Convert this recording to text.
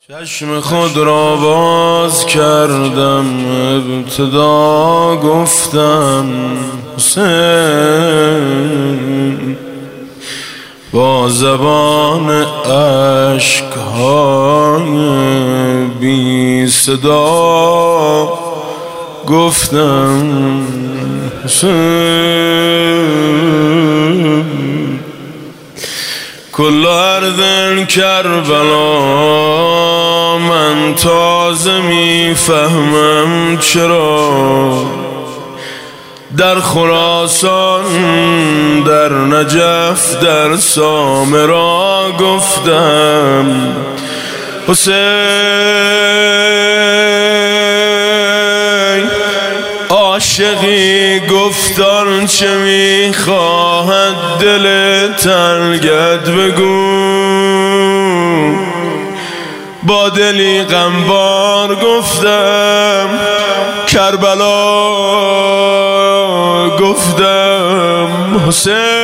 چشم خود را باز کردم، ابتدا گفتم حسین، با زبان اشک‌های بی صدا گفتم حسین. کل ارض کربلا من تازه میفهمم چرا در خراسان، در نجف، در سامرا گفتم حسین. عاشقی گفتان چه میخواهد دل تنگت بگو، با دلی غمبار گفتم کربلا، گفتم حسین.